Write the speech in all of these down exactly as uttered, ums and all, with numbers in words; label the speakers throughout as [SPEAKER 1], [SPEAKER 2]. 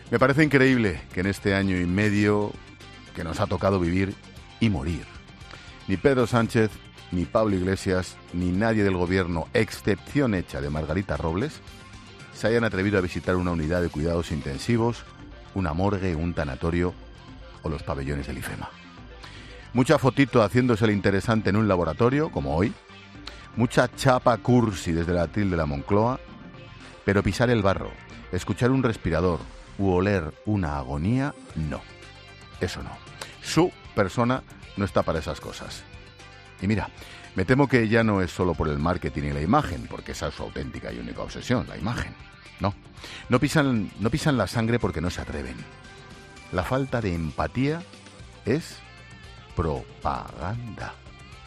[SPEAKER 1] Me parece increíble que en este año y medio que nos ha tocado vivir y morir, ni Pedro Sánchez, ni Pablo Iglesias, ni nadie del gobierno, excepción hecha de Margarita Robles, se hayan atrevido a visitar una unidad de cuidados intensivos, una morgue, un tanatorio o los pabellones del IFEMA. Mucha fotito haciéndose el interesante en un laboratorio, como hoy, mucha chapa cursi desde el atril de la Moncloa, pero pisar el barro, escuchar un respirador u oler una agonía, no. Eso no. Su persona no está para esas cosas. Y mira, me temo que ya no es solo por el marketing y la imagen, porque esa es su auténtica y única obsesión, la imagen. No, no pisan, no pisan la sangre porque no se atreven. La falta de empatía es propaganda.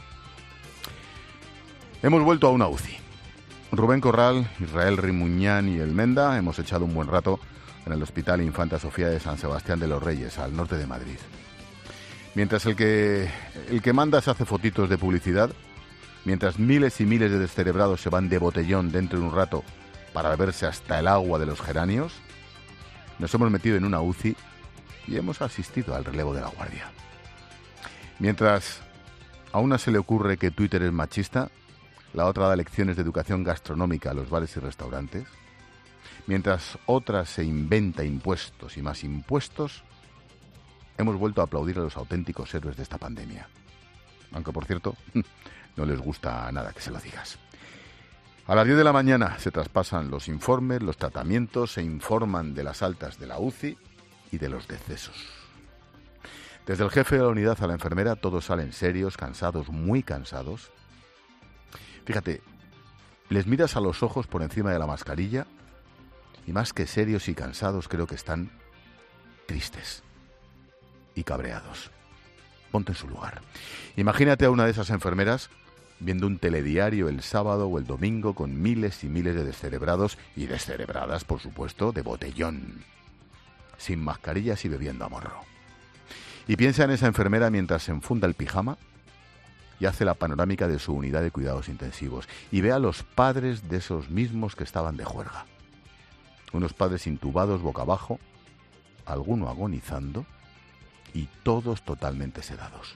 [SPEAKER 1] Hemos vuelto a una U C I. Rubén Corral, Israel Rimuñán y el Menda hemos echado un buen rato en el Hospital Infanta Sofía de San Sebastián de los Reyes, al norte de Madrid. Mientras el que, el que manda se hace fotitos de publicidad, mientras miles y miles de descerebrados se van de botellón dentro de un rato para beberse hasta el agua de los geranios, nos hemos metido en una U C I y hemos asistido al relevo de la guardia. Mientras a una se le ocurre que Twitter es machista, la otra da lecciones de educación gastronómica a los bares y restaurantes, mientras otra se inventa impuestos y más impuestos, hemos vuelto a aplaudir a los auténticos héroes de esta pandemia. Aunque, por cierto, no les gusta nada que se lo digas. A las diez de la mañana se traspasan los informes, los tratamientos, se informan de las altas de la U C I y de los decesos. Desde el jefe de la unidad a la enfermera, todos salen serios, cansados, muy cansados. Fíjate, les miras a los ojos por encima de la mascarilla y más que serios y cansados creo que están tristes y cabreados. Ponte en su lugar. Imagínate a una de esas enfermeras viendo un telediario el sábado o el domingo con miles y miles de descerebrados y descerebradas, por supuesto, de botellón, sin mascarillas y bebiendo a morro. Y piensa en esa enfermera mientras se enfunda el pijama y hace la panorámica de su unidad de cuidados intensivos y ve a los padres de esos mismos que estaban de juerga. Unos padres intubados boca abajo, alguno agonizando y todos totalmente sedados.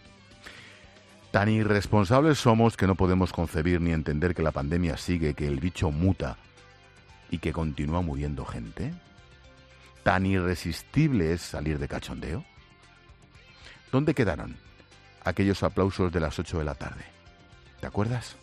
[SPEAKER 1] Tan irresponsables somos que no podemos concebir ni entender que la pandemia sigue, que el bicho muta y que continúa muriendo gente. Tan irresistible es salir de cachondeo. ¿Dónde quedaron aquellos aplausos de las ocho de la tarde? ¿Te acuerdas?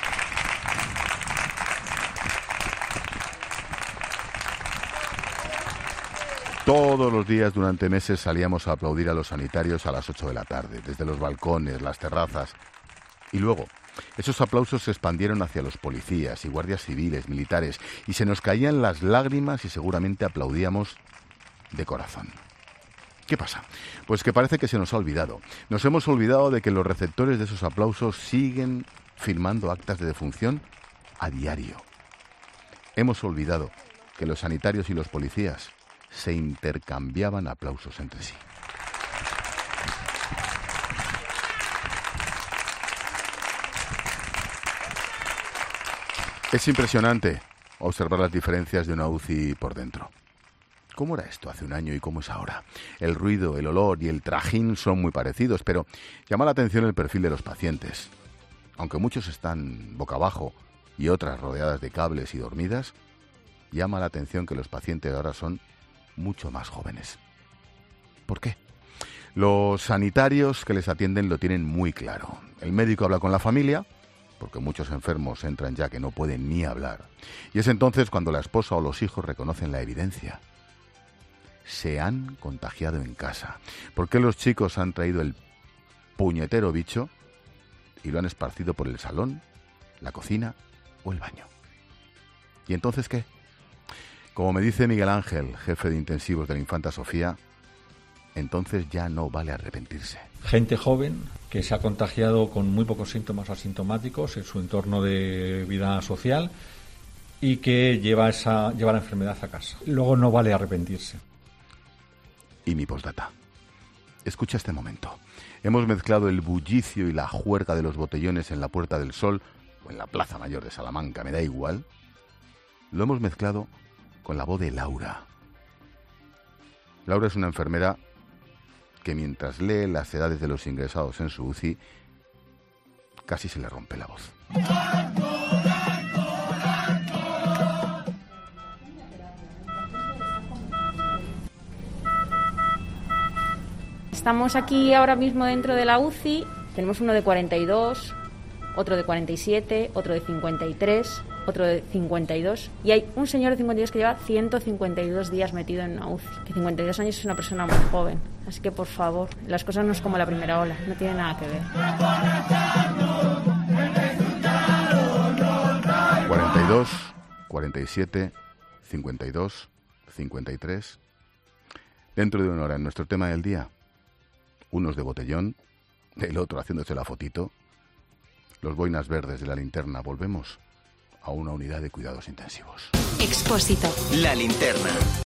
[SPEAKER 1] Todos los días durante meses salíamos a aplaudir a los sanitarios a las ocho de la tarde, desde los balcones, las terrazas. Y luego, esos aplausos se expandieron hacia los policías y guardias civiles, militares, y se nos caían las lágrimas y seguramente aplaudíamos de corazón. ¿Qué pasa? Pues que parece que se nos ha olvidado. Nos hemos olvidado de que los receptores de esos aplausos siguen firmando actas de defunción a diario. Hemos olvidado que los sanitarios y los policías se intercambiaban aplausos entre sí. Es impresionante observar las diferencias de una U C I por dentro. ¿Cómo era esto hace un año y cómo es ahora? El ruido, el olor y el trajín son muy parecidos, pero llama la atención el perfil de los pacientes. Aunque muchos están boca abajo y otras rodeadas de cables y dormidas, llama la atención que los pacientes ahora son mucho más jóvenes. ¿Por qué? Los sanitarios que les atienden lo tienen muy claro. El médico habla con la familia, porque muchos enfermos entran ya que no pueden ni hablar. Y es entonces cuando la esposa o los hijos reconocen la evidencia. Se han contagiado en casa. ¿Por qué los chicos han traído el puñetero bicho y lo han esparcido por el salón, la cocina o el baño? ¿Y entonces qué? Como me dice Miguel Ángel, jefe de intensivos de la Infanta Sofía, entonces ya no vale arrepentirse.
[SPEAKER 2] Gente joven que se ha contagiado con muy pocos síntomas asintomáticos en su entorno de vida social y que lleva, esa, lleva la enfermedad a casa. Luego no vale arrepentirse.
[SPEAKER 1] Y mi postdata. Escucha este momento. Hemos mezclado el bullicio y la juerga de los botellones en la Puerta del Sol o en la Plaza Mayor de Salamanca, me da igual. Lo hemos mezclado con la voz de Laura. Laura es una enfermera que mientras lee las edades de los ingresados en su U C I, casi se le rompe la voz.
[SPEAKER 3] Estamos aquí ahora mismo dentro de la U C I, tenemos uno de cuarenta y dos, otro de cuarenta y siete, otro de cincuenta y tres, otro de cincuenta y dos, y hay un señor de cincuenta y dos que lleva ciento cincuenta y dos días metido en una U C I, que cincuenta y dos años es una persona muy joven, así que por favor, las cosas no es como la primera ola, no tiene nada que ver.
[SPEAKER 1] cuarenta y dos, cuarenta y siete, cincuenta y dos, cincuenta y tres. Dentro de una hora, en nuestro tema del día, unos de botellón, el otro haciéndose la fotito, los boinas verdes de la linterna. Volvemos a una unidad de cuidados intensivos.
[SPEAKER 4] Expósito.
[SPEAKER 5] La linterna.